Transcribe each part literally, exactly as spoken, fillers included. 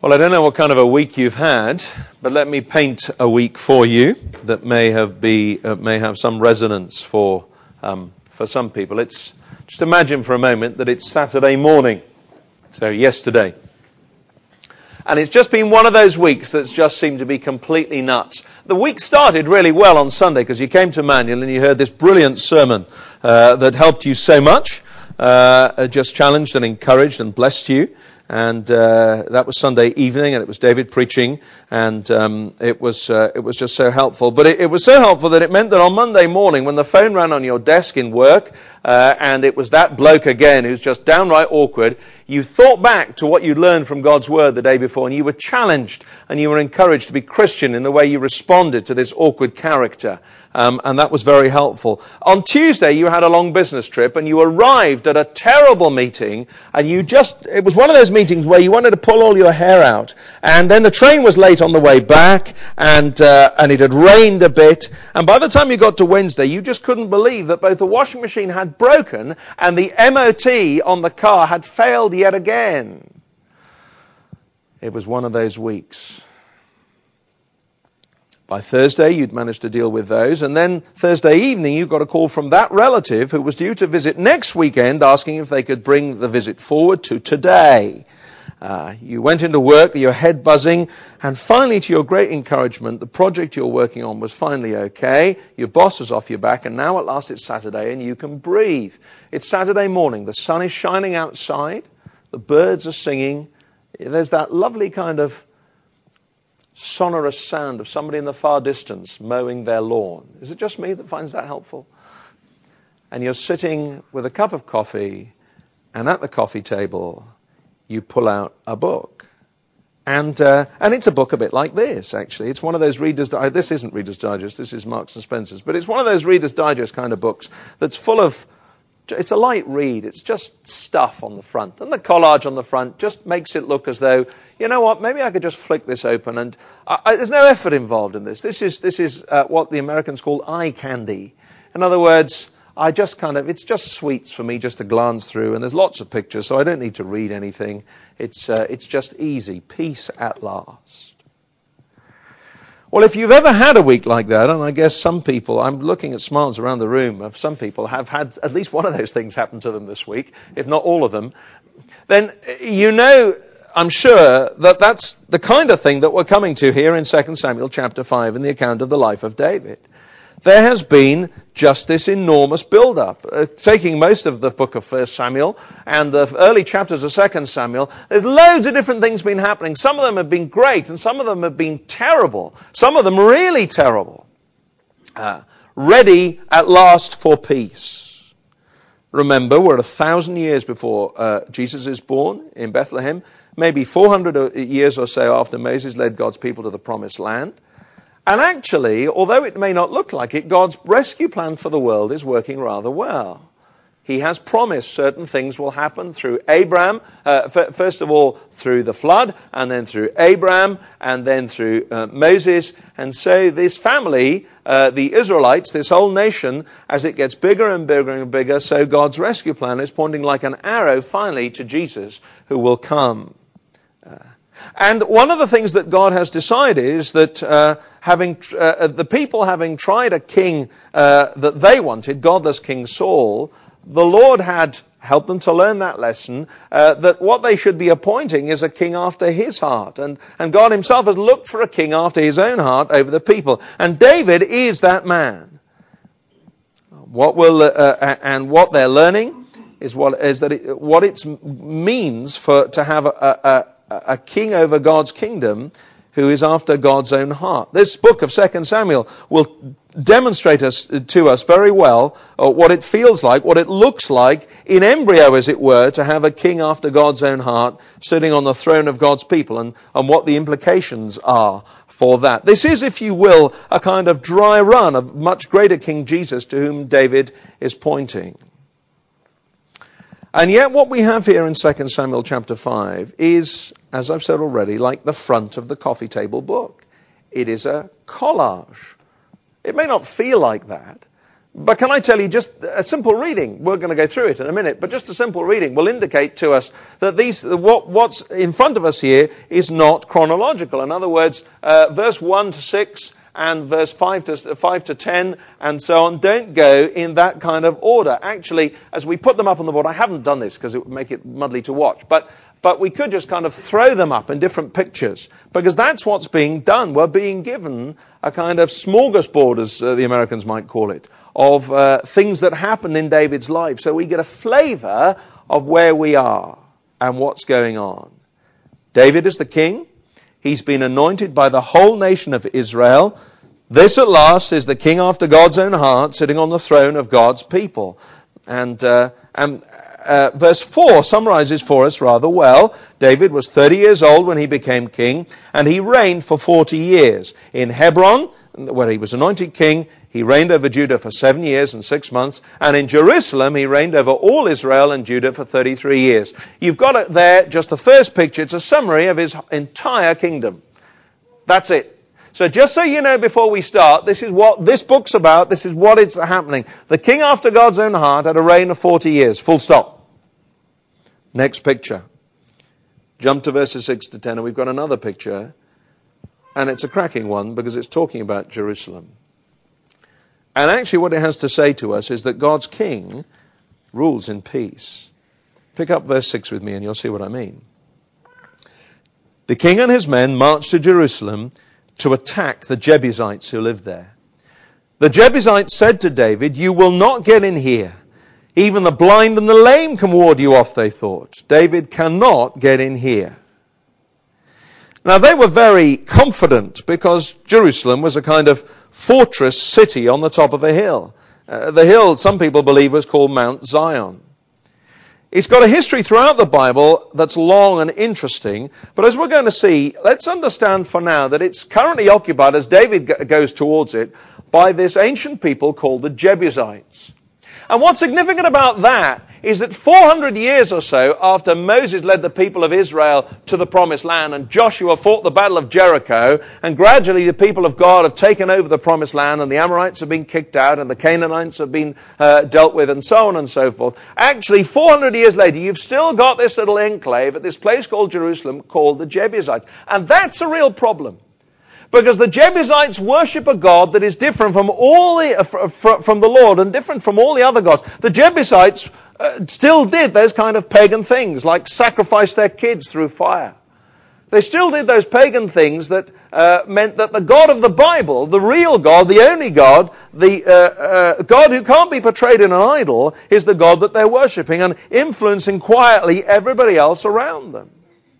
Well, I don't know what kind of a week you've had, but let me paint a week for you that may have be uh, may have some resonance for um, for some people. It's just imagine for a moment that it's Saturday morning, so yesterday, and it's just been one of those weeks that's just seemed to be completely nuts. The week started really well on Sunday because you came to Manuel and you heard this brilliant sermon uh, that helped you so much, uh, just challenged and encouraged and blessed you. And uh, that was Sunday evening, and it was David preaching, and um, it was uh, it was just so helpful. But it, it was so helpful that it meant that on Monday morning, when the phone rang on your desk in work, uh, and it was that bloke again who's just downright awkward, you thought back to what you'd learned from God's Word the day before, and you were challenged and you were encouraged to be Christian in the way you responded to this awkward character. Um, and that was very helpful. On Tuesday, you had a long business trip and you arrived at a terrible meeting, and you just, it was one of those meetings where you wanted to pull all your hair out. And then the train was late on the way back, and, uh, and it had rained a bit. And by the time you got to Wednesday, you just couldn't believe that both the washing machine had broken and the M O T on the car had failed yet again. It was one of those weeks. By Thursday, you'd managed to deal with those. And then Thursday evening, you got a call from that relative who was due to visit next weekend, asking if they could bring the visit forward to today. Uh, you went into work, your head buzzing, and finally, to your great encouragement, the project you're working on was finally okay. Your boss is off your back, and now at last it's Saturday, and you can breathe. It's Saturday morning. The sun is shining outside. The birds are singing. There's that lovely kind of sonorous sound of somebody in the far distance mowing their lawn. Is it just me that finds that helpful? And you're sitting with a cup of coffee, and at the coffee table, you pull out a book. And uh, and it's a book a bit like this, actually. It's one of those Reader's Digest. This isn't Reader's Digest, this is Marks and Spencer's. But it's one of those Reader's Digest kind of books that's full of, it's a light read. It's just stuff on the front. And the collage on the front just makes it look as though, you know what, maybe I could just flick this open. And I, I, there's no effort involved in this. This is this is uh, what the Americans call eye candy. In other words, I just kind of, it's just sweets for me just to glance through. And there's lots of pictures, so I don't need to read anything. It's uh, it's just easy. Peace at last. Well, if you've ever had a week like that, and I guess some people, I'm looking at smiles around the room, of some people have had at least one of those things happen to them this week, if not all of them, then you know, I'm sure, that that's the kind of thing that we're coming to here in Second Samuel chapter five in the account of the life of David. There has been just this enormous build-up. Uh, taking most of the book of First Samuel and the early chapters of Second Samuel, there's loads of different things been happening. Some of them have been great, and some of them have been terrible. Some of them really terrible. Uh, ready at last for peace. Remember, we're a thousand years before uh, Jesus is born in Bethlehem, maybe four hundred years or so after Moses led God's people to the promised land. And actually, although it may not look like it, God's rescue plan for the world is working rather well. He has promised certain things will happen through Abraham, uh, f- first of all through the flood, and then through Abraham, and then through uh, Moses. And so this family, uh, the Israelites, this whole nation, as it gets bigger and bigger and bigger, so God's rescue plan is pointing like an arrow finally to Jesus who will come. Uh, And one of the things that God has decided is that uh, having uh, the people having tried a king uh, that they wanted, godless King Saul, the Lord had helped them to learn that lesson, uh, that what they should be appointing is a king after his heart. And, and God himself has looked for a king after his own heart over the people. And David is that man. What will uh, and what they're learning is what is that it, what it means for to have a, a a king over God's kingdom who is after God's own heart. This book of Second Samuel will demonstrate us, to us very well uh, what it feels like, what it looks like in embryo, as it were, to have a king after God's own heart sitting on the throne of God's people, and, and what the implications are for that. This is, if you will, a kind of dry run of much greater King Jesus to whom David is pointing. And yet what we have here in Second Samuel chapter five is, as I've said already, like the front of the coffee table book. It is a collage. It may not feel like that, But can I tell you, just a simple reading, we're going to go through it in a minute, but just a simple reading will indicate to us that these, what, what's in front of us here is not chronological. In other words, uh, verse one to six and verse five to, five to ten and so on don't go in that kind of order. Actually, as we put them up on the board, I haven't done this because it would make it muddly to watch, but But we could just kind of throw them up in different pictures, because that's what's being done. We're being given a kind of smorgasbord, as uh, the Americans might call it, of uh, things that happen in David's life. So we get a flavor of where we are and what's going on. David is the king. He's been anointed by the whole nation of Israel. This at last is the king after God's own heart, sitting on the throne of God's people. And, uh, and Uh, verse four summarizes for us rather well. David was thirty years old when he became king, and he reigned for forty years. In Hebron, where he was anointed king, he reigned over Judah for seven years and six months. And in Jerusalem, he reigned over all Israel and Judah for thirty-three years. You've got it there, just the first picture. It's a summary of his entire kingdom. That's it. So just so you know before we start, this is what this book's about. This is what it's happening. The king after God's own heart had a reign of forty years. Full stop. Next picture. Jump to verses six to ten, and we've got another picture. And it's a cracking one because it's talking about Jerusalem. And actually what it has to say to us is that God's king rules in peace. Pick up verse six with me and you'll see what I mean. The king and his men marched to Jerusalem to attack the Jebusites who lived there. The Jebusites said to David, "You will not get in here. Even the blind and the lame can ward you off," they thought. "David cannot get in here." Now they were very confident because Jerusalem was a kind of fortress city on the top of a hill. Uh, the hill, some people believe, was called Mount Zion. It's got a history throughout the Bible that's long and interesting, but as we're going to see, let's understand for now that it's currently occupied, as David g- goes towards it, by this ancient people called the Jebusites. And what's significant about that is that four hundred years or so after Moses led the people of Israel to the Promised Land and Joshua fought the Battle of Jericho, and gradually the people of God have taken over the Promised Land and the Amorites have been kicked out and the Canaanites have been uh, dealt with and so on and so forth. Actually, four hundred years later, you've still got this little enclave at this place called Jerusalem called the Jebusites. And that's a real problem. Because the Jebusites worship a God that is different from all the, uh, from the Lord and different from all the other gods. The Jebusites uh, still did those kind of pagan things, like sacrifice their kids through fire. They still did those pagan things that uh, meant that the God of the Bible, the real God, the only God, the uh, uh, God who can't be portrayed in an idol, is the God that they're worshipping and influencing quietly everybody else around them.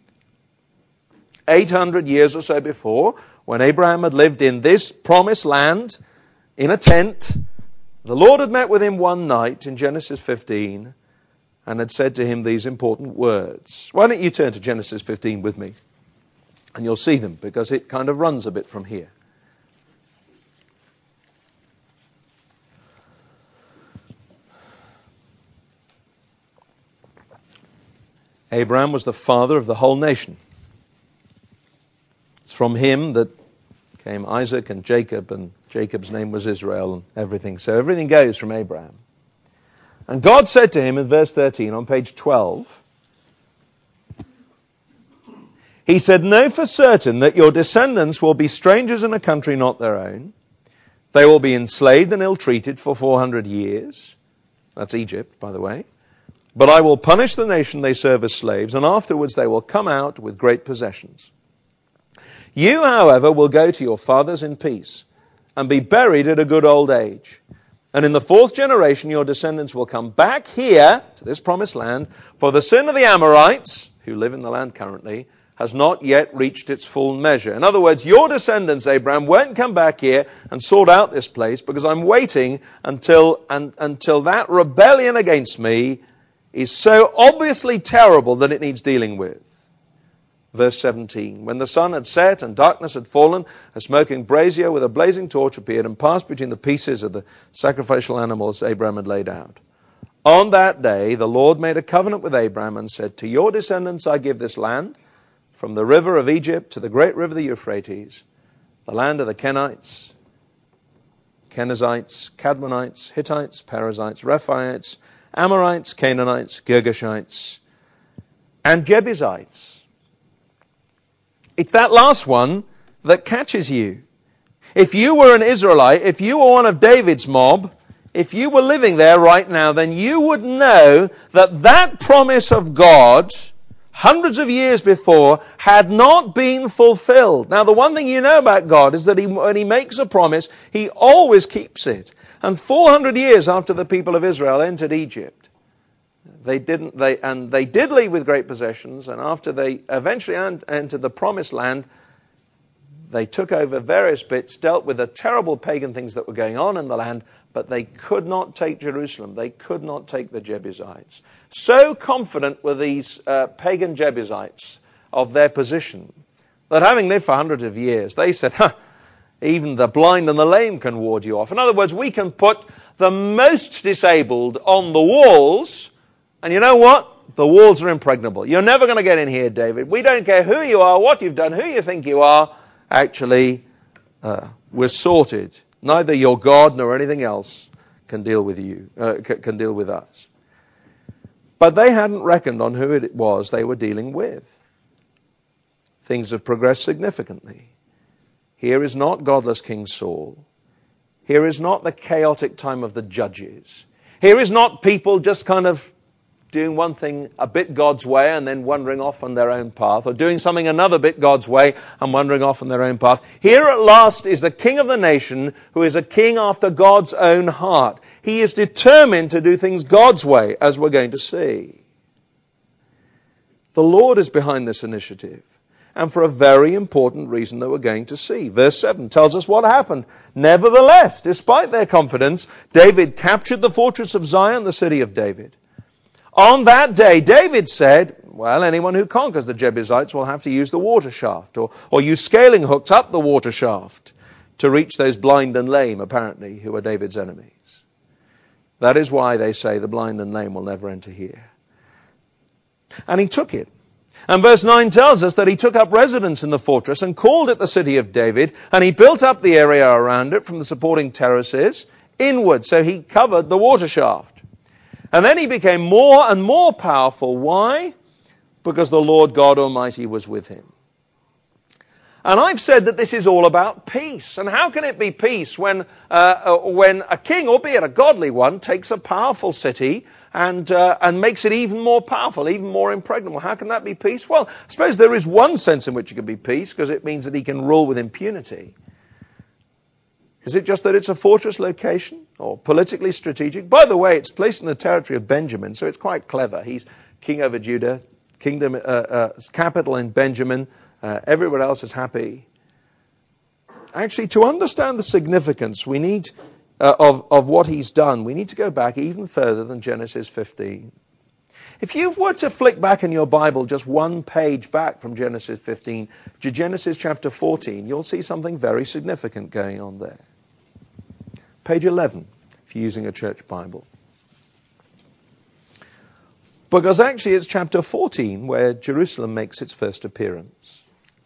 eight hundred years or so before, when Abraham had lived in this promised land, in a tent, the Lord had met with him one night in Genesis fifteen and had said to him these important words. Why don't you turn to Genesis fifteen with me? And you'll see them, because it kind of runs a bit from here. Abraham was the father of the whole nation. It's from him that came Isaac and Jacob, and Jacob's name was Israel and everything. So everything goes from Abraham. And God said to him in verse thirteen on page twelve, He said, "Know for certain that your descendants will be strangers in a country not their own. They will be enslaved and ill-treated for four hundred years. That's Egypt, by the way. But I will punish the nation they serve as slaves, and afterwards they will come out with great possessions. You, however, will go to your fathers in peace and be buried at a good old age. And in the fourth generation your descendants will come back here to this promised land, for the sin of the Amorites, who live in the land currently, has not yet reached its full measure." In other words, your descendants, Abraham, won't come back here and sort out this place, because I'm waiting until, and, until that rebellion against me is so obviously terrible that it needs dealing with. Verse seventeen, when the sun had set and darkness had fallen, a smoking brazier with a blazing torch appeared and passed between the pieces of the sacrificial animals Abraham had laid out. On that day, the Lord made a covenant with Abraham and said, "To your descendants I give this land, from the river of Egypt to the great river the Euphrates, the land of the Kenites, Kenizzites, Cadmonites, Hittites, Perizzites, Rephaites, Amorites, Canaanites, Girgashites, and Jebusites. It's that last one that catches you. If you were an Israelite, if you were one of David's mob, if you were living there right now, then you would know that that promise of God, hundreds of years before, had not been fulfilled. Now, the one thing you know about God is that he, when he makes a promise, he always keeps it. And four hundred years after the people of Israel entered Egypt, they didn't, they, and they did leave with great possessions, and after they eventually entered the promised land, they took over various bits, dealt with the terrible pagan things that were going on in the land, but they could not take Jerusalem. They could not take the Jebusites. So confident were these uh, pagan Jebusites of their position that having lived for hundreds of years, they said, huh, even the blind and the lame can ward you off. In other words, we can put the most disabled on the walls, and you know what? The walls are impregnable. You're never going to get in here, David. We don't care who you are, what you've done, who you think you are. Actually, uh, we're sorted. Neither your God nor anything else can deal with you, uh, can deal with us. But they hadn't reckoned on who it was they were dealing with. Things have progressed significantly. Here is not godless King Saul. Here is not the chaotic time of the judges. Here is not people just kind of doing one thing a bit God's way and then wandering off on their own path, or doing something another bit God's way and wandering off on their own path. Here at last is the king of the nation who is a king after God's own heart. He is determined to do things God's way, as we're going to see. The Lord is behind this initiative, and for a very important reason that we're going to see. Verse seven tells us what happened. Nevertheless, despite their confidence, David captured the fortress of Zion, the city of David. On that day, David said, well, anyone who conquers the Jebusites will have to use the water shaft, or, or use scaling hooks up the water shaft to reach those blind and lame, apparently, who are David's enemies. That is why they say the blind and lame will never enter here. And he took it. And verse nine tells us that he took up residence in the fortress and called it the city of David, and he built up the area around it from the supporting terraces inward, so he covered the water shaft. And then he became more and more powerful. Why? Because the Lord God Almighty was with him. And I've said that this is all about peace. And how can it be peace when uh, when a king, albeit a godly one, takes a powerful city and uh, and makes it even more powerful, even more impregnable? How can that be peace? Well, I suppose there is one sense in which it can be peace, because it means that he can rule with impunity. Is it just that it's a fortress location or politically strategic? By the way, it's placed in the territory of Benjamin, so it's quite clever. He's king over Judah, kingdom, uh, uh, capital in Benjamin. Uh, everyone else is happy. Actually, to understand the significance we need uh, of, of what he's done, we need to go back even further than Genesis fifteen. If you were to flick back in your Bible just one page back from Genesis fifteen to Genesis chapter fourteen, you'll see something very significant going on there. Page eleven, if you're using a church Bible. Because actually it's chapter fourteen where Jerusalem makes its first appearance.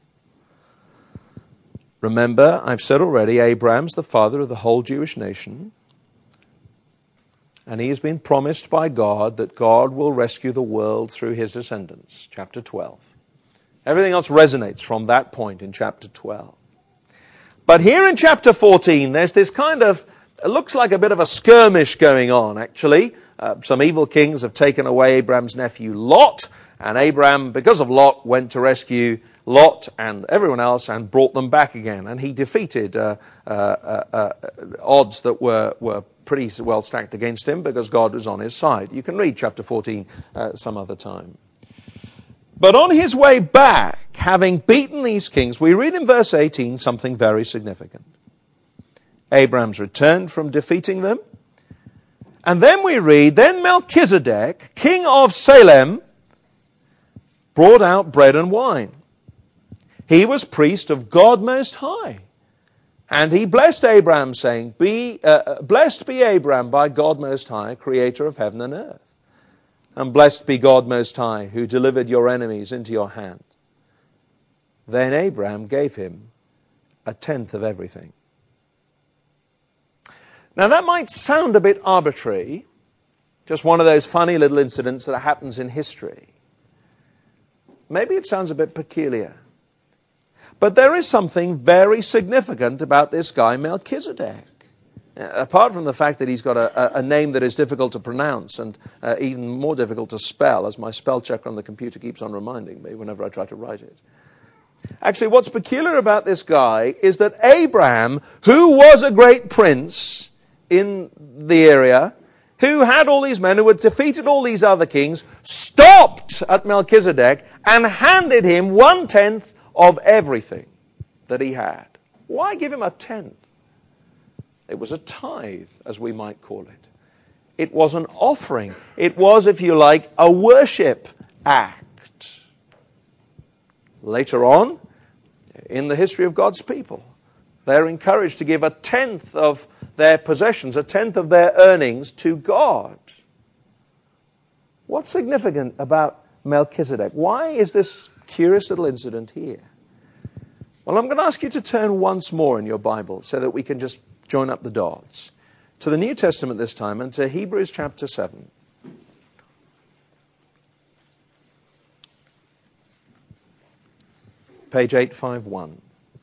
Remember, I've said already, Abraham's the father of the whole Jewish nation. And he has been promised by God that God will rescue the world through his descendants. Chapter twelve. Everything else resonates from that point in chapter twelve. But here in chapter fourteen, there's this kind of, it looks like a bit of a skirmish going on, actually. Uh, some evil kings have taken away Abraham's nephew Lot, and Abraham, because of Lot, went to rescue Lot and everyone else and brought them back again. And he defeated uh, uh, uh, uh, odds that were, were pretty well stacked against him because God was on his side. You can read chapter fourteen uh, some other time. But on his way back, having beaten these kings, we read in verse eighteen something very significant. Abraham's returned from defeating them. And then we read, then Melchizedek, king of Salem, brought out bread and wine. He was priest of God Most High. And he blessed Abraham, saying, "Be uh, blessed be Abraham by God Most High, creator of heaven and earth. And blessed be God Most High, who delivered your enemies into your hand." Then Abraham gave him a tenth of everything. Now that might sound a bit arbitrary, just one of those funny little incidents that happens in history. Maybe it sounds a bit peculiar. But there is something very significant about this guy Melchizedek. Uh, apart from the fact that he's got a, a, a name that is difficult to pronounce and uh, even more difficult to spell, as my spell checker on the computer keeps on reminding me whenever I try to write it. Actually, what's peculiar about this guy is that Abraham, who was a great prince in the area, who had all these men, who had defeated all these other kings, stopped at Melchizedek and handed him one-tenth of everything that he had. Why give him a tenth? It was a tithe, as we might call it. It was an offering. It was, if you like, a worship act. Later on, in the history of God's people, they're encouraged to give a tenth of their possessions, a tenth of their earnings to God. What's significant about Melchizedek? Why is this curious little incident here? Well, I'm going to ask you to turn once more in your Bible so that we can just join up the dots. To the New Testament this time and to Hebrews chapter seven. Page eight fifty-one.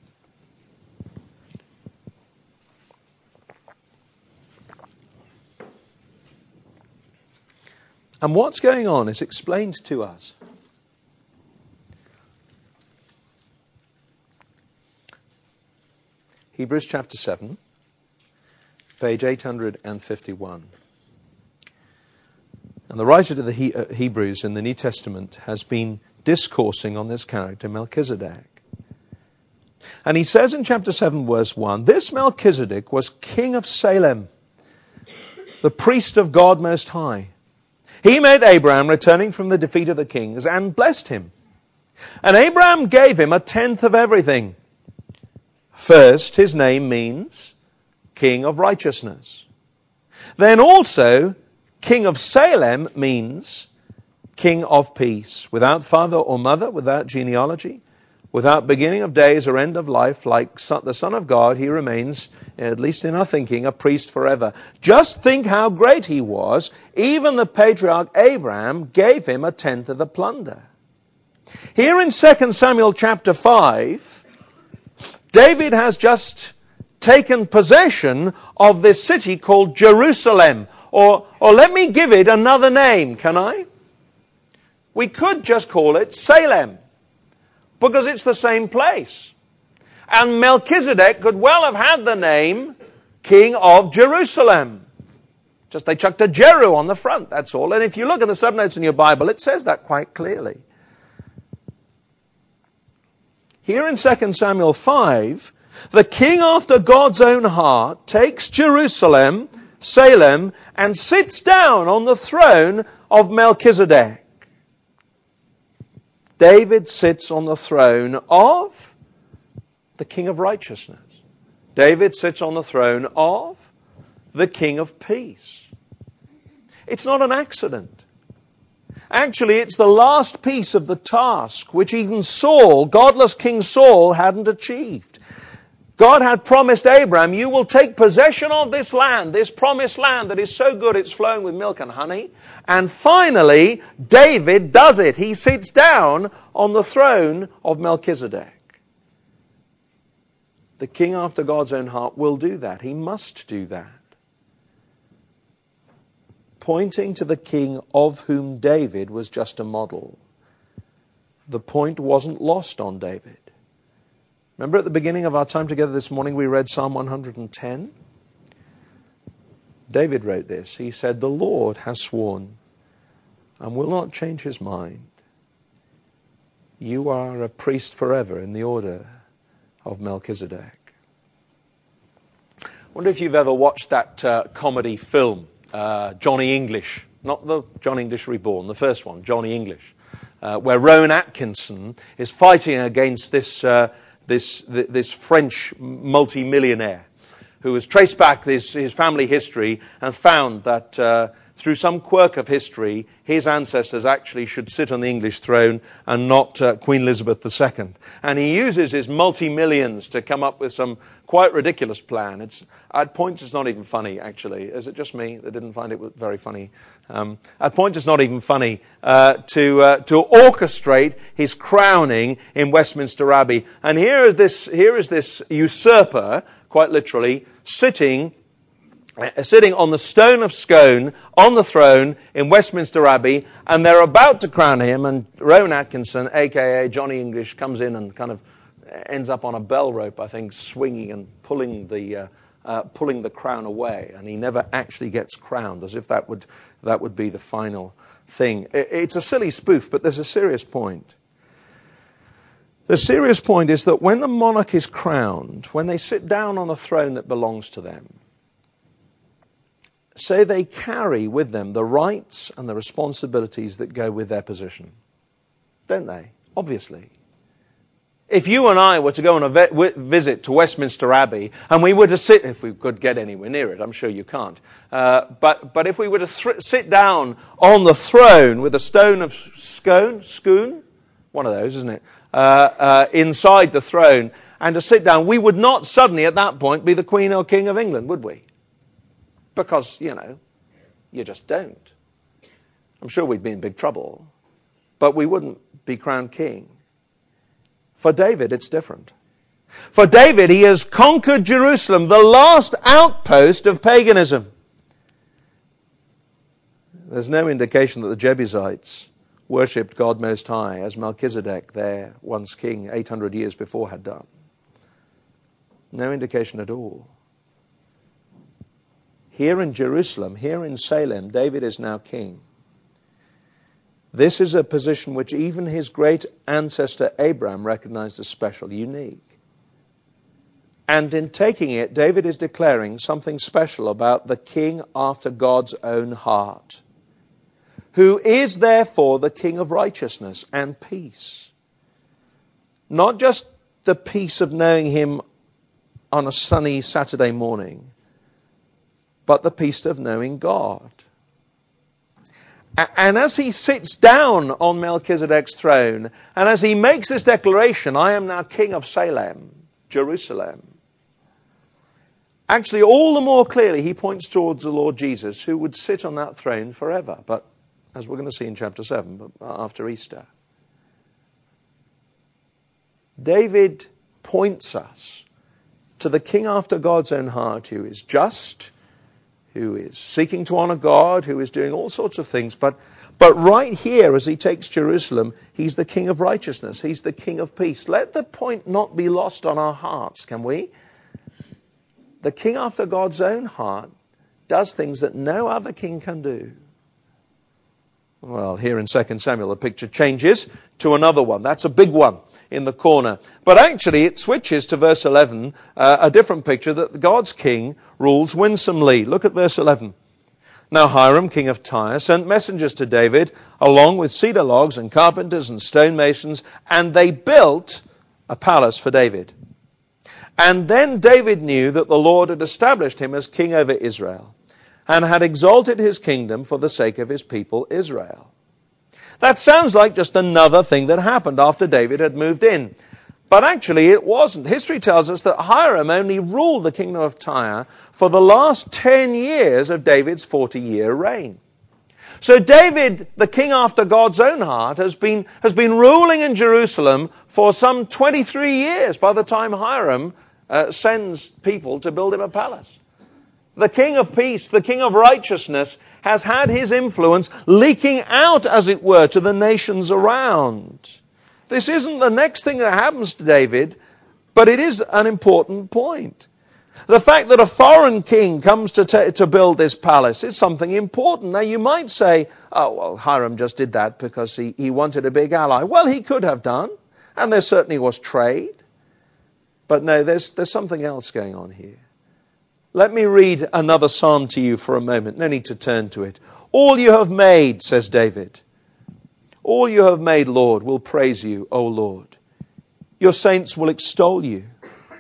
And what's going on is explained to us. Hebrews chapter seven, page eight fifty-one. And the writer to the he- uh, Hebrews in the New Testament has been discoursing on this character, Melchizedek. And he says in chapter seven, verse one, this Melchizedek was king of Salem, the priest of God Most High. He met Abraham returning from the defeat of the kings and blessed him. And Abraham gave him a tenth of everything. First, his name means King of Righteousness. Then also, King of Salem means King of Peace, without father or mother, without genealogy, without beginning of days or end of life, like the Son of God, he remains, at least in our thinking, a priest forever. Just think how great he was. Even the patriarch Abraham gave him a tenth of the plunder. Here in Second Samuel chapter five, David has just taken possession of this city called Jerusalem. Or, or let me give it another name, can I? We could just call it Salem, because it's the same place. And Melchizedek could well have had the name King of Jerusalem. Just they chucked a Jeru on the front, that's all. And if you look at the subnotes in your Bible, it says that quite clearly. Here in Second Samuel five, the king after God's own heart takes Jerusalem, Salem, and sits down on the throne of Melchizedek. David sits on the throne of the King of Righteousness. David sits on the throne of the King of Peace. It's not an accident. Actually, it's the last piece of the task which even Saul, godless King Saul, hadn't achieved. God had promised Abraham, you will take possession of this land, this promised land that is so good it's flowing with milk and honey. And finally, David does it. He sits down on the throne of Melchizedek. The king after God's own heart will do that. He must do that. Pointing to the king of whom David was just a model. The point wasn't lost on David. Remember at the beginning of our time together this morning we read Psalm one hundred ten? David wrote this. He said, the Lord has sworn and will not change his mind. You are a priest forever in the order of Melchizedek. I wonder if you've ever watched that uh, comedy film, uh, Johnny English. Not the John English Reborn, the first one, Johnny English. Uh, where Rowan Atkinson is fighting against this uh, this this French multi-millionaire who has traced back his, his family history and found that uh, through some quirk of history, his ancestors actually should sit on the English throne and not uh, Queen Elizabeth the Second. And he uses his multi-millions to come up with some quite ridiculous plan. It's, at points it's not even funny, actually. Is it just me that didn't find it very funny? Um, at points it's not even funny uh, to uh, to orchestrate his crowning in Westminster Abbey. And here is this here is this usurper, quite literally, sitting sitting on the stone of Scone on the throne in Westminster Abbey, and they're about to crown him, and Rowan Atkinson, a k a. Johnny English, comes in and kind of ends up on a bell rope, I think, swinging and pulling the uh, uh, pulling the crown away, and he never actually gets crowned, as if that would that would be the final thing. It's a silly spoof, but there's a serious point. The serious point is that when the monarch is crowned, when they sit down on a throne that belongs to them, so they carry with them the rights and the responsibilities that go with their position. Don't they? Obviously. If you and I were to go on a ve- visit to Westminster Abbey, and we were to sit, if we could get anywhere near it, I'm sure you can't, uh, but, but if we were to th- sit down on the throne with a stone of scone, Scone, one of those, isn't it, uh, uh, inside the throne, and to sit down, we would not suddenly at that point be the Queen or King of England, would we? Because, you know, you just don't. I'm sure we'd be in big trouble, but we wouldn't be crowned king. For David, it's different. For David, he has conquered Jerusalem, the last outpost of paganism. There's no indication that the Jebusites worshipped God Most High, as Melchizedek, their once king, eight hundred years before, had done. No indication at all. Here in Jerusalem, here in Salem, David is now king. This is a position which even his great ancestor Abraham recognized as special, unique. And in taking it, David is declaring something special about the king after God's own heart, who is therefore the king of righteousness and peace. Not just the peace of knowing him on a sunny Saturday morning, but the peace of knowing God. And as he sits down on Melchizedek's throne, and as he makes this declaration, I am now king of Salem, Jerusalem, actually all the more clearly he points towards the Lord Jesus, who would sit on that throne forever, but as we're going to see in chapter seven, but after Easter. David points us to the king after God's own heart, who is just, who is seeking to honor God, who is doing all sorts of things. But, but right here, as he takes Jerusalem, he's the king of righteousness. He's the king of peace. Let the point not be lost on our hearts, can we? The king after God's own heart does things that no other king can do. Well, here in Second Samuel, the picture changes to another one. That's a big one in the corner. But actually, it switches to verse eleven, uh, a different picture, that God's king rules winsomely. Look at verse eleven. Now Hiram, king of Tyre, sent messengers to David, along with cedar logs and carpenters and stonemasons, and they built a palace for David. And then David knew that the Lord had established him as king over Israel, and had exalted his kingdom for the sake of his people Israel. That sounds like just another thing that happened after David had moved in. But actually it wasn't. History tells us that Hiram only ruled the kingdom of Tyre for the last ten years of David's forty-year reign. So David, the king after God's own heart, has been, has been ruling in Jerusalem for some twenty-three years by the time Hiram uh, sends people to build him a palace. The king of peace, the king of righteousness, has had his influence leaking out, as it were, to the nations around. This isn't the next thing that happens to David, but it is an important point. The fact that a foreign king comes to ta- to build this palace is something important. Now you might say, oh, well, Hiram just did that because he, he wanted a big ally. Well, he could have done, and there certainly was trade. But no, there's there's something else going on here. Let me read another psalm to you for a moment. No need to turn to it. All you have made, says David, all you have made, Lord, will praise you, O Lord. Your saints will extol you.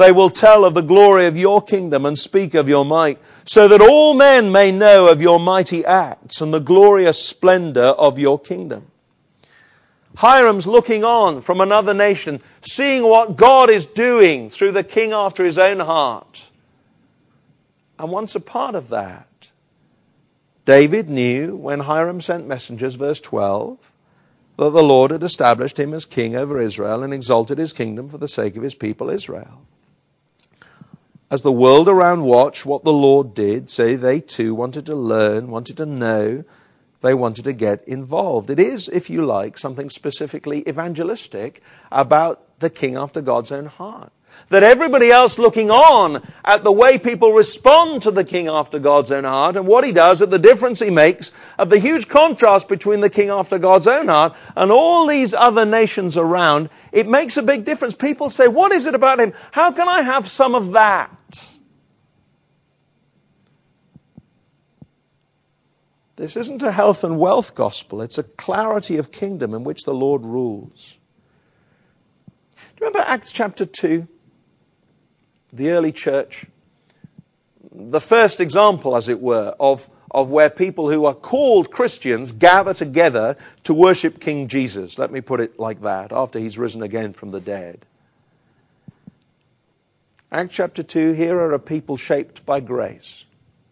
They will tell of the glory of your kingdom and speak of your might, so that all men may know of your mighty acts and the glorious splendor of your kingdom. Hiram's looking on from another nation, seeing what God is doing through the king after his own heart. And once a part of that, David knew when Hiram sent messengers, verse twelve, that the Lord had established him as king over Israel and exalted his kingdom for the sake of his people Israel. As the world around watched what the Lord did, so they too wanted to learn, wanted to know, they wanted to get involved. It is, if you like, something specifically evangelistic about the king after God's own heart. That everybody else looking on at the way people respond to the king after God's own heart and what he does, at the difference he makes, of the huge contrast between the king after God's own heart and all these other nations around, it makes a big difference. People say, what is it about him? How can I have some of that? This isn't a health and wealth gospel. It's a clarity of kingdom in which the Lord rules. Do you remember Acts chapter two? The early church. The first example, as it were, of, of where people who are called Christians gather together to worship King Jesus. Let me put it like that, after he's risen again from the dead. Acts chapter two, here are a people shaped by grace.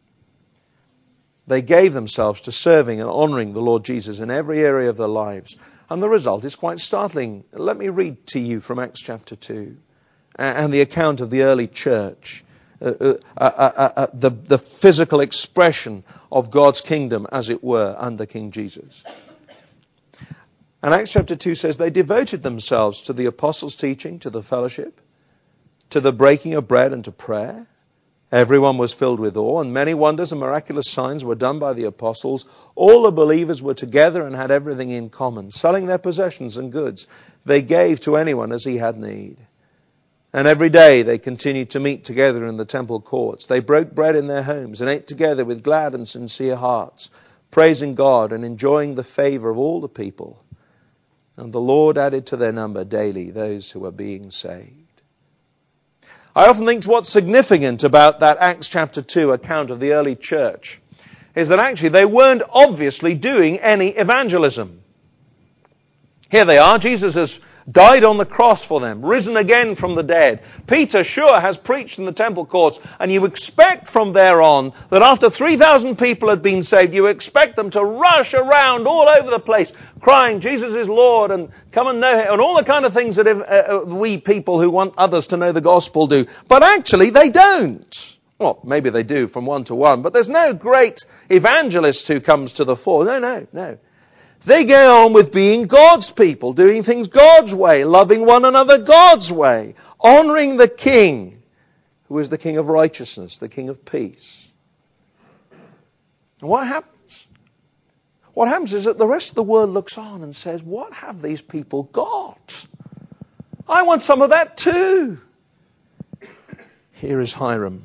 They gave themselves to serving and honoring the Lord Jesus in every area of their lives. And the result is quite startling. Let me read to you from Acts chapter two and the account of the early church, uh, uh, uh, uh, uh, the, the physical expression of God's kingdom, as it were, under King Jesus. And Acts chapter two says, they devoted themselves to the apostles' teaching, to the fellowship, to the breaking of bread and to prayer. Everyone was filled with awe, and many wonders and miraculous signs were done by the apostles. All the believers were together and had everything in common. Selling their possessions and goods, they gave to anyone as he had need. And every day they continued to meet together in the temple courts. They broke bread in their homes and ate together with glad and sincere hearts, praising God and enjoying the favor of all the people. And the Lord added to their number daily those who were being saved. I often think what's significant about that Acts chapter two account of the early church is that actually they weren't obviously doing any evangelism. Here they are. Jesus has died on the cross for them, risen again from the dead. Peter sure has preached in the temple courts, and you expect from there on that after three thousand people had been saved, you expect them to rush around all over the place, crying, Jesus is Lord, and come and know Him, and all the kind of things that uh, we people who want others to know the gospel do. But actually they don't. Well, maybe they do from one to one, but there's no great evangelist who comes to the fore. No, no, no. They go on with being God's people, doing things God's way, loving one another God's way, honoring the King, who is the King of righteousness, the King of peace. And what happens? What happens is that the rest of the world looks on and says, what have these people got? I want some of that too. Here is Hiram.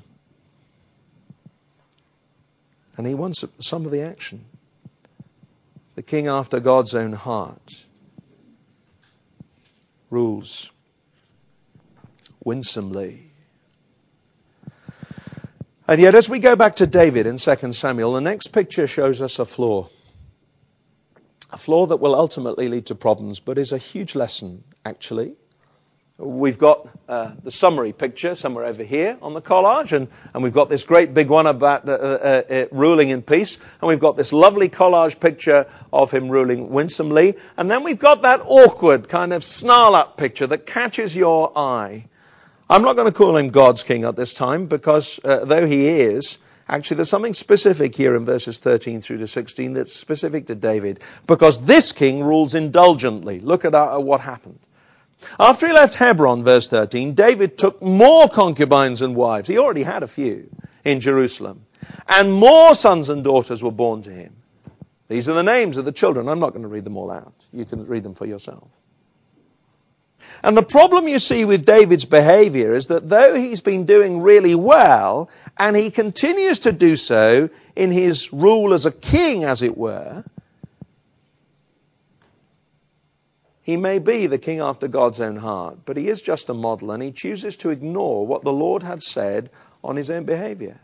And he wants some of the action. The king after God's own heart rules winsomely. And yet as we go back to David in Second Samuel, the next picture shows us a flaw. A flaw that will ultimately lead to problems, but is a huge lesson, actually. We've got uh, the summary picture somewhere over here on the collage, and, and we've got this great big one about uh, uh, uh, ruling in peace, and we've got this lovely collage picture of him ruling winsomely, and then we've got that awkward kind of snarl-up picture that catches your eye. I'm not going to call him God's king at this time, because uh, though he is, actually there's something specific here in verses thirteen through to sixteen that's specific to David, because this king rules indulgently. Look at uh, what happened. After he left Hebron, verse thirteen, David took more concubines and wives. He already had a few in Jerusalem. And more sons and daughters were born to him. These are the names of the children. I'm not going to read them all out. You can read them for yourself. And the problem you see with David's behavior is that though he's been doing really well, and he continues to do so in his rule as a king, as it were, He may be the king after God's own heart, but he is just a model, and he chooses to ignore what the Lord had said on his own behavior.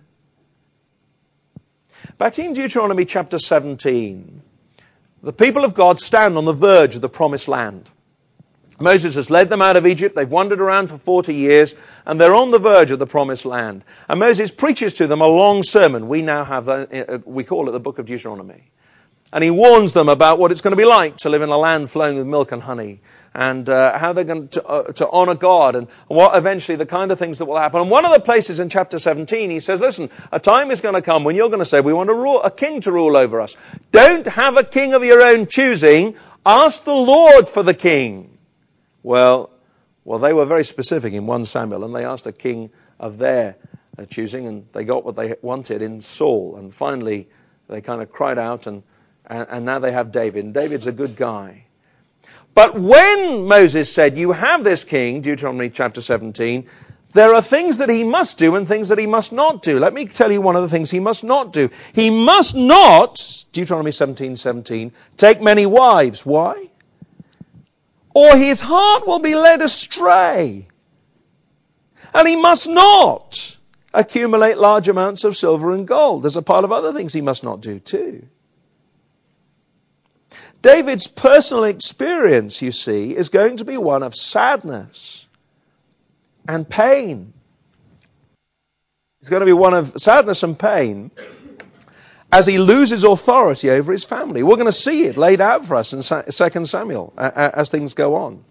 Back in Deuteronomy chapter seventeen, the people of God stand on the verge of the promised land. Moses has led them out of Egypt. They've wandered around for forty years, and they're on the verge of the promised land. And Moses preaches to them a long sermon. We now have, a, we call it the book of Deuteronomy. And he warns them about what it's going to be like to live in a land flowing with milk and honey, and uh, how they're going to, uh, to honor God, and what eventually the kind of things that will happen. And one of the places in chapter seventeen, he says, listen, a time is going to come when you're going to say, we want a, rule, a king to rule over us. Don't have a king of your own choosing. Ask the Lord for the king. Well, well, they were very specific in First Samuel, and they asked a king of their uh, choosing, and they got what they wanted in Saul. And finally, they kind of cried out, and And, and now they have David. And David's a good guy. But when Moses said, you have this king, Deuteronomy chapter seventeen, there are things that he must do and things that he must not do. Let me tell you one of the things he must not do. He must not, Deuteronomy seventeen seventeen, take many wives. Why? Or his heart will be led astray. And he must not accumulate large amounts of silver and gold. There's a pile of other things he must not do too. David's personal experience, you see, is going to be one of sadness and pain. It's going to be one of sadness and pain as he loses authority over his family. We're going to see it laid out for us in Second Samuel as things go on.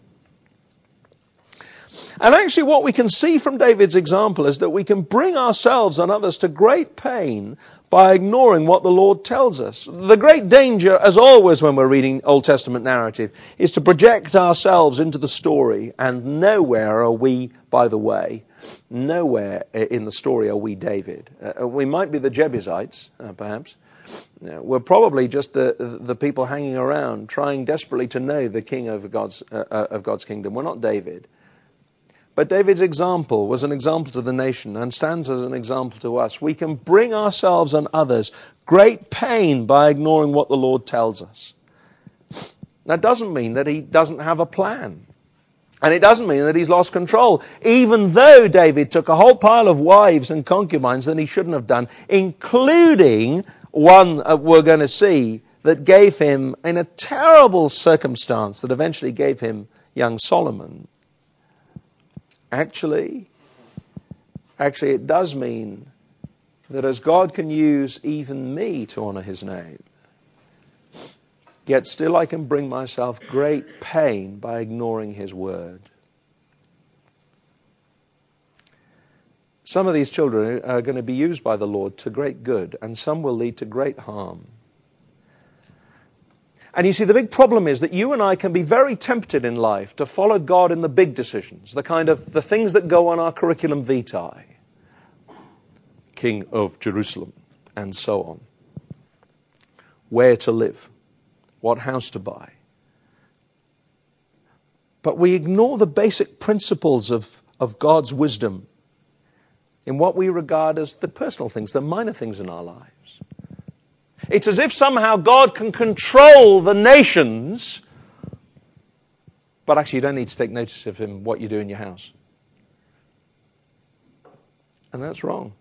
And actually what we can see from David's example is that we can bring ourselves and others to great pain by ignoring what the Lord tells us. The great danger, as always when we're reading Old Testament narrative, is to project ourselves into the story, and nowhere are we, by the way, nowhere in the story are we David. Uh, we might be the Jebusites, uh, perhaps. Uh, we're probably just the the people hanging around, trying desperately to know the king of God's, uh, of God's kingdom. We're not David. But David's example was an example to the nation and stands as an example to us. We can bring ourselves and others great pain by ignoring what the Lord tells us. That doesn't mean that he doesn't have a plan. And it doesn't mean that he's lost control. Even though David took a whole pile of wives and concubines that he shouldn't have done, including one uh, we're going to see that gave him, in a terrible circumstance, that eventually gave him young Solomon. Actually, actually it does mean that as God can use even me to honor his name, yet still I can bring myself great pain by ignoring his word. Some of these children are going to be used by the Lord to great good, and some will lead to great harm. And you see, the big problem is that you and I can be very tempted in life to follow God in the big decisions, the kind of the things that go on our curriculum vitae. King of Jerusalem, and so on. Where to live, what house to buy. But we ignore the basic principles of, of God's wisdom in what we regard as the personal things, the minor things in our lives. It's as if somehow God can control the nations, but actually you don't need to take notice of him, what you do in your house. And that's wrong.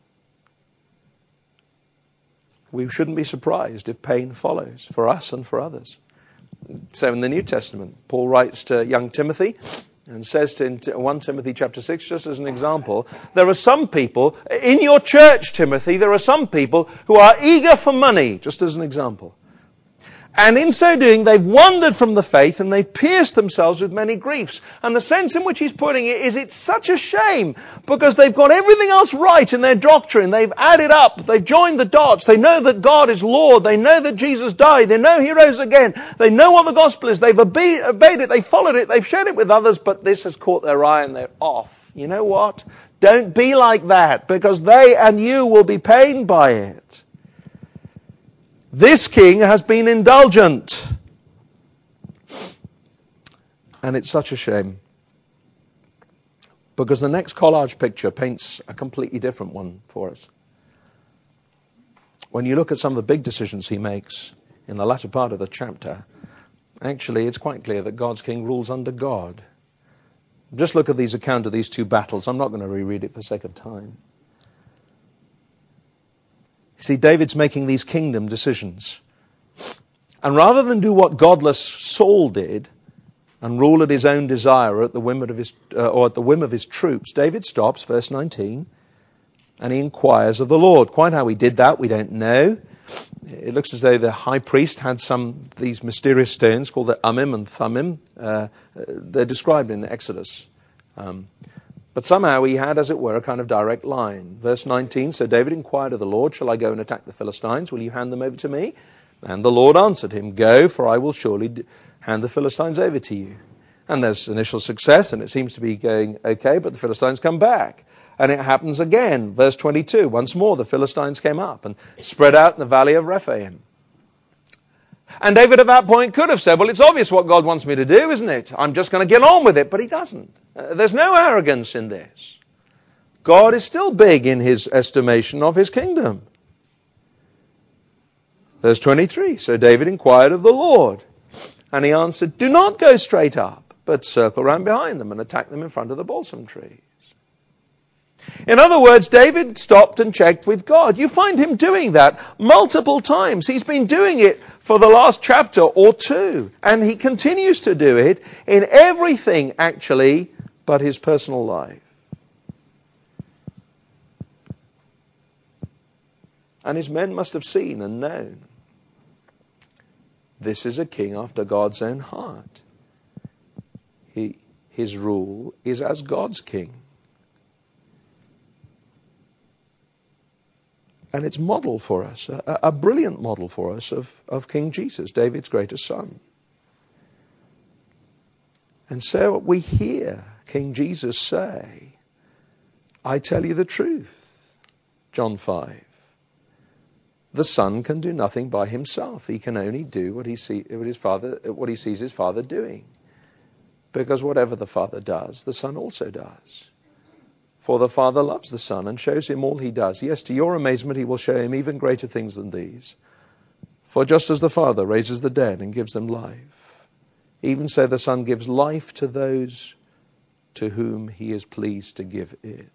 We shouldn't be surprised if pain follows for us and for others. So in the New Testament, Paul writes to young Timothy and says to in First Timothy chapter six, just as an example, there are some people, in your church, Timothy, there are some people who are eager for money, just as an example. And in so doing, they've wandered from the faith and they've pierced themselves with many griefs. And the sense in which he's putting it is it's such a shame because they've got everything else right in their doctrine. They've added up. They've joined the dots. They know that God is Lord. They know that Jesus died. They know he rose again. They know what the gospel is. They've obeyed, obeyed it. They've followed it. They've shared it with others. But this has caught their eye and they're off. You know what? Don't be like that because they and you will be pained by it. This king has been indulgent. And it's such a shame. Because the next collage picture paints a completely different one for us. When you look at some of the big decisions he makes in the latter part of the chapter, Actually, it's quite clear that God's king rules under God. Just look at these account of these two battles. I'm not going to reread it for sake of time. See, David's making these kingdom decisions. And rather than do what godless Saul did and rule at his own desire or at the whim of his, uh, or at the whim of his troops, David stops, verse nineteen, and he inquires of the Lord. Quite how he did that, we don't know. It looks as though the high priest had some these mysterious stones called the Ummim and Thummim. Uh, they're described in Exodus. Um, but somehow he had, as it were, a kind of direct line. Verse nineteen, so David inquired of the Lord, shall I go and attack the Philistines? Will you hand them over to me? And the Lord answered him, go, for I will surely hand the Philistines over to you. And there's initial success, and it seems to be going okay, but the Philistines come back. And it happens again. Verse twenty-two, once more the Philistines came up and spread out in the valley of Rephaim. And David at that point could have said, well, it's obvious what God wants me to do, isn't it? I'm just going to get on with it. But he doesn't. Uh, there's no arrogance in this. God is still big in his estimation of his kingdom. Verse twenty-three, so David inquired of the Lord. And he answered, do not go straight up, but circle round behind them and attack them in front of the balsam trees. In other words, David stopped and checked with God. You find him doing that multiple times. He's been doing it for the last chapter or two. And he continues to do it in everything, actually, but his personal life. And his men must have seen and known. This is a king after God's own heart. He, his rule is as God's king. And it's model for us, a, a brilliant model for us of, of King Jesus, David's greatest son. And so we hear King Jesus say, I tell you the truth, John five. The son can do nothing by himself. He can only do what he, see, what his father, what he sees his father doing. Because whatever the father does, the son also does. For the Father loves the Son and shows him all he does. Yes, to your amazement, he will show him even greater things than these. For just as the Father raises the dead and gives them life, even so the Son gives life to those to whom he is pleased to give it.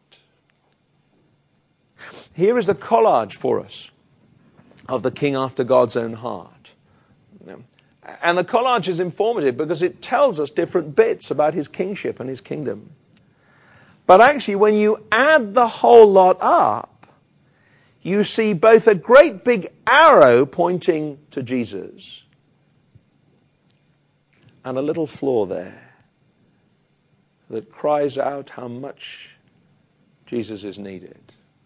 Here is a collage for us of the king after God's own heart. And the collage is informative because it tells us different bits about his kingship and his kingdom. But actually, when you add the whole lot up, you see both a great big arrow pointing to Jesus and a little flaw there that cries out how much Jesus is needed.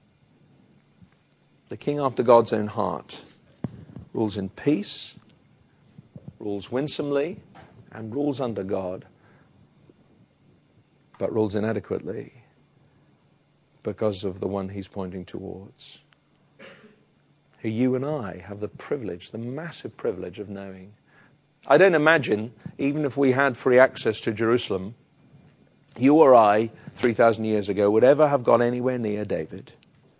The king after God's own heart rules in peace, rules winsomely, and rules under God, but rules inadequately because of the one he's pointing towards, who you and I have the privilege, the massive privilege of knowing. I don't imagine, even if we had free access to Jerusalem, you or I, three thousand years ago, would ever have gone anywhere near David.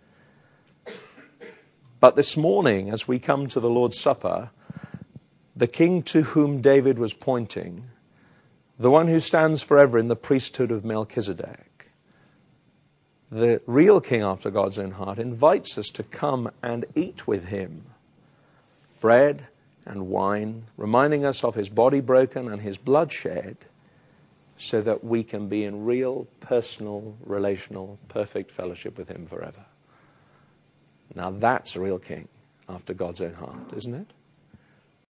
But this morning, as we come to the Lord's Supper, the king to whom David was pointing, the one who stands forever in the priesthood of Melchizedek, the real king after God's own heart, invites us to come and eat with him bread and wine, reminding us of his body broken and his blood shed, so that we can be in real, personal, relational, perfect fellowship with him forever. Now that's a real king after God's own heart, isn't it?